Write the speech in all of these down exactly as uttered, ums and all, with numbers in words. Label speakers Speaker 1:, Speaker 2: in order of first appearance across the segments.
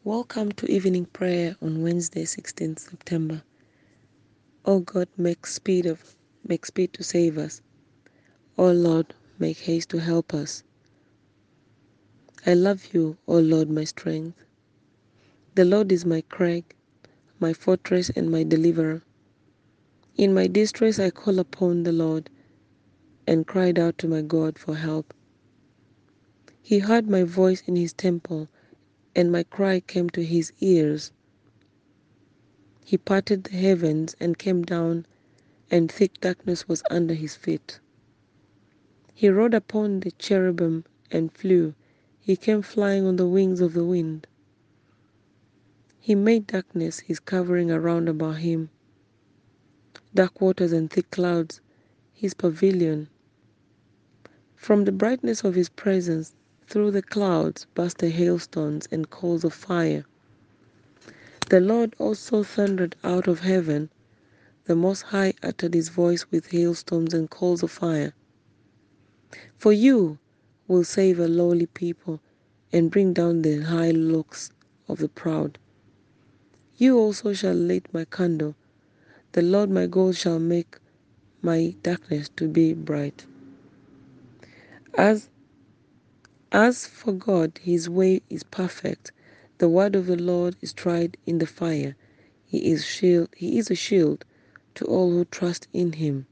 Speaker 1: Welcome to evening prayer on Wednesday, sixteenth September. O God, make speed of make speed to save us. O Lord, make haste to help us. I love you, O Lord, my strength. The Lord is my crag, my fortress and my deliverer. In my distress I called upon the Lord and cried out to my God for help. He heard my voice in his temple, and my cry came to his ears. He parted the heavens and came down, and thick darkness was under his feet. He rode upon the cherubim and flew. He came flying on the wings of the wind. He made darkness his covering around about him, dark waters and thick clouds his pavilion. From the brightness of his presence, through the clouds burst the hailstones and coals of fire. The Lord also thundered out of heaven. The Most High uttered his voice with hailstones and coals of fire. For you will save a lowly people and bring down the high looks of the proud. You also shall light my candle. The Lord my God shall make my darkness to be bright. As, as for God, his way is perfect. The word of the Lord is tried in the fire. He is shield, he is a shield to all who trust in him.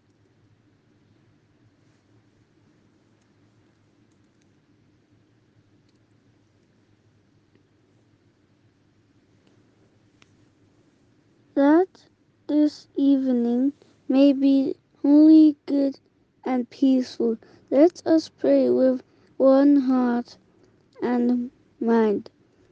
Speaker 2: That this evening may be holy, good, and peaceful. Let us pray with one heart and mind.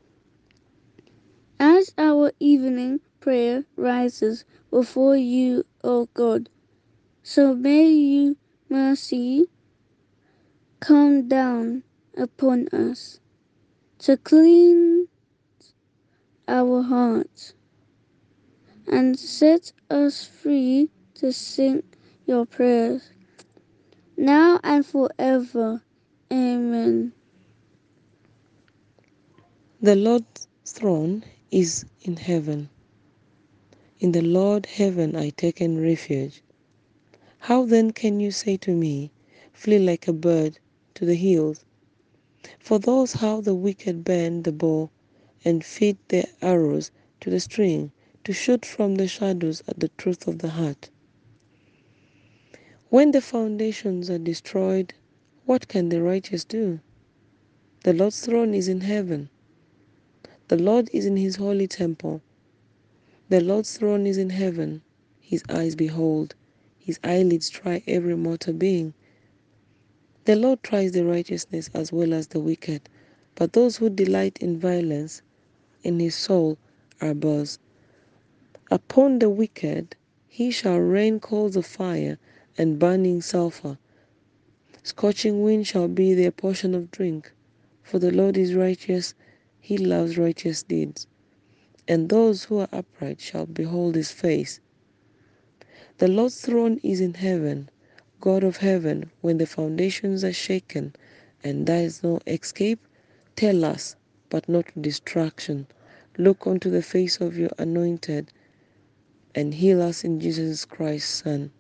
Speaker 2: As our evening prayer rises before you, O God, so may your mercy come down upon us to clean our hearts and set us free to sing your prayers now and forever. Amen.
Speaker 1: The Lord's throne is in heaven. In the Lord heaven I taken refuge. How then can you say to me, flee like a bird to the hills? For those how the wicked bend the bow and feed their arrows to the string, to shoot from the shadows at the truth of the heart. When the foundations are destroyed, what can the righteous do? The Lord's throne is in heaven. The Lord is in his holy temple. The Lord's throne is in heaven. His eyes behold, his eyelids try every mortal being. The Lord tries the righteousness as well as the wicked, but those who delight in violence in his soul are bars. Upon the wicked he shall rain coals of fire and burning sulfur. Scorching wind shall be their portion of drink. For the Lord is righteous, he loves righteous deeds, and those who are upright shall behold his face. The Lord's throne is in heaven, God of heaven, when the foundations are shaken, and there is no escape, tell us, but not distraction. Look unto the face of your anointed, and heal us in Jesus Christ's Son.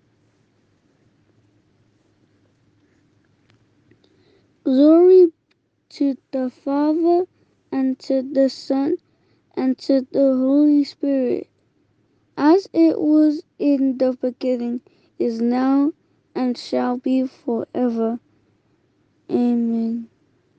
Speaker 2: Glory to the Father, and to the Son, and to the Holy Spirit, as it was in the beginning, is now, and shall be forever. Amen.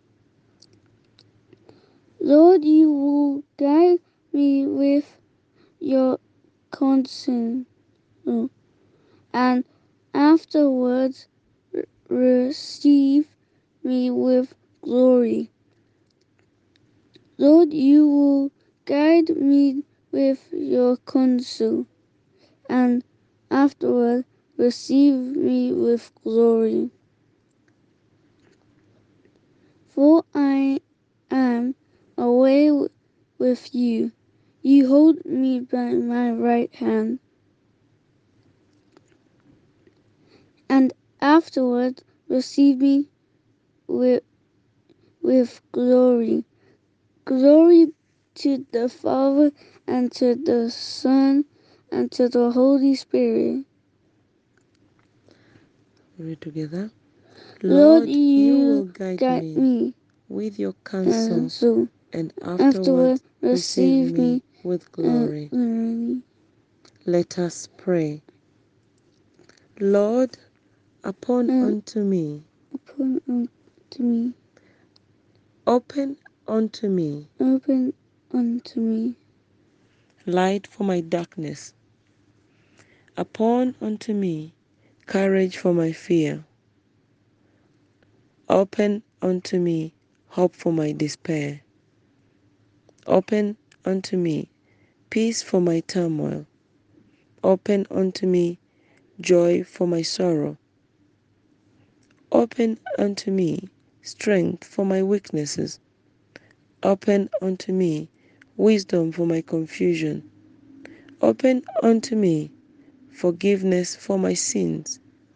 Speaker 2: Lord, you will guide me with your counsel, and afterwards receive me with glory. Lord, you will guide me with your counsel, and afterward receive me with glory. For I am away with you. You hold me by my right hand, and afterward receive me with, with glory. Glory to the Father, and to the Son, and to the Holy Spirit.
Speaker 1: Read together.
Speaker 2: Lord,
Speaker 1: Lord, you will
Speaker 2: you
Speaker 1: guide
Speaker 2: guide
Speaker 1: me
Speaker 2: me,
Speaker 1: with your
Speaker 2: and
Speaker 1: counsel,
Speaker 2: so
Speaker 1: and
Speaker 2: afterward
Speaker 1: afterwards receive
Speaker 2: receive
Speaker 1: me
Speaker 2: me
Speaker 1: with
Speaker 2: and
Speaker 1: glory.
Speaker 2: glory.
Speaker 1: Let us pray. Lord, upon
Speaker 2: And
Speaker 1: unto me,
Speaker 2: upon unto me,
Speaker 1: open unto me,
Speaker 2: open unto me,
Speaker 1: light for my darkness. Upon unto me, courage for my fear. Open unto me, hope for my despair. Open unto me, peace for my turmoil. Open unto me, joy for my sorrow. Open unto me, strength for my weaknesses. Open unto me, wisdom for my confusion. Open unto me, forgiveness for my sins.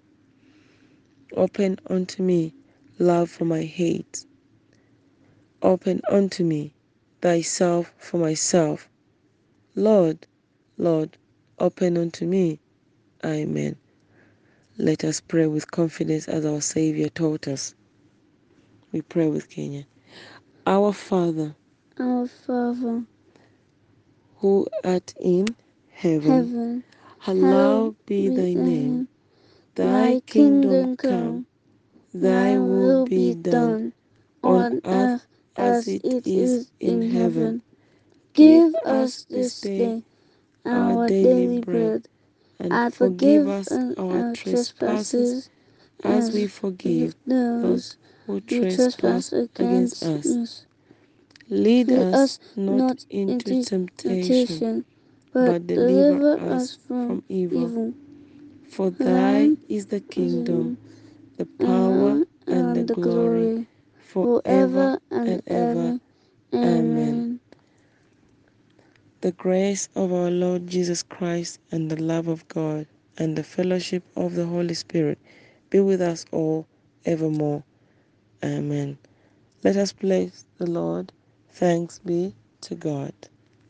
Speaker 1: Open unto me, love for my hate. Open unto me, thyself for myself. Lord, Lord, open unto me. Amen. Let us pray with confidence as our Savior taught us. We pray with Kenya. Our Father,
Speaker 2: our Father,
Speaker 1: who art in heaven,
Speaker 2: heaven,
Speaker 1: hallowed
Speaker 2: hallowed
Speaker 1: be
Speaker 2: be
Speaker 1: thy
Speaker 2: thy
Speaker 1: name.
Speaker 2: name.
Speaker 1: Thy
Speaker 2: Thy
Speaker 1: kingdom
Speaker 2: kingdom
Speaker 1: come,
Speaker 2: come,
Speaker 1: thy
Speaker 2: thy
Speaker 1: will
Speaker 2: will
Speaker 1: be
Speaker 2: be
Speaker 1: done,
Speaker 2: done,
Speaker 1: on
Speaker 2: on
Speaker 1: earth
Speaker 2: earth
Speaker 1: as
Speaker 2: as
Speaker 1: it
Speaker 2: it
Speaker 1: is
Speaker 2: is
Speaker 1: in
Speaker 2: in
Speaker 1: heaven.
Speaker 2: heaven.
Speaker 1: Give
Speaker 2: Give
Speaker 1: us
Speaker 2: us
Speaker 1: this
Speaker 2: this
Speaker 1: day
Speaker 2: day
Speaker 1: our
Speaker 2: our
Speaker 1: daily
Speaker 2: daily
Speaker 1: bread,
Speaker 2: bread,
Speaker 1: and
Speaker 2: and
Speaker 1: forgive
Speaker 2: forgive
Speaker 1: us
Speaker 2: us
Speaker 1: our
Speaker 2: our
Speaker 1: trespasses
Speaker 2: trespasses,
Speaker 1: as we
Speaker 2: as
Speaker 1: forgive
Speaker 2: forgive
Speaker 1: those
Speaker 2: those
Speaker 1: who
Speaker 2: who trespass
Speaker 1: trespass against
Speaker 2: against
Speaker 1: us.
Speaker 2: us.
Speaker 1: Lead
Speaker 2: Lead
Speaker 1: us
Speaker 2: us
Speaker 1: not
Speaker 2: not
Speaker 1: into
Speaker 2: into
Speaker 1: temptation,
Speaker 2: temptation, but
Speaker 1: but deliver
Speaker 2: deliver
Speaker 1: us
Speaker 2: us from
Speaker 1: from evil.
Speaker 2: evil.
Speaker 1: For
Speaker 2: For
Speaker 1: thy
Speaker 2: thine
Speaker 1: is the
Speaker 2: is the
Speaker 1: kingdom,
Speaker 2: kingdom,
Speaker 1: the power,
Speaker 2: and
Speaker 1: and the
Speaker 2: and the
Speaker 1: glory,
Speaker 2: glory,
Speaker 1: forever
Speaker 2: forever and
Speaker 1: and ever.
Speaker 2: ever.
Speaker 1: Amen.
Speaker 2: Amen.
Speaker 1: The grace of our Lord Jesus Christ, and the love of God, and the fellowship of the Holy Spirit be with us all evermore. Amen. Let us bless the Lord. Thanks be to God.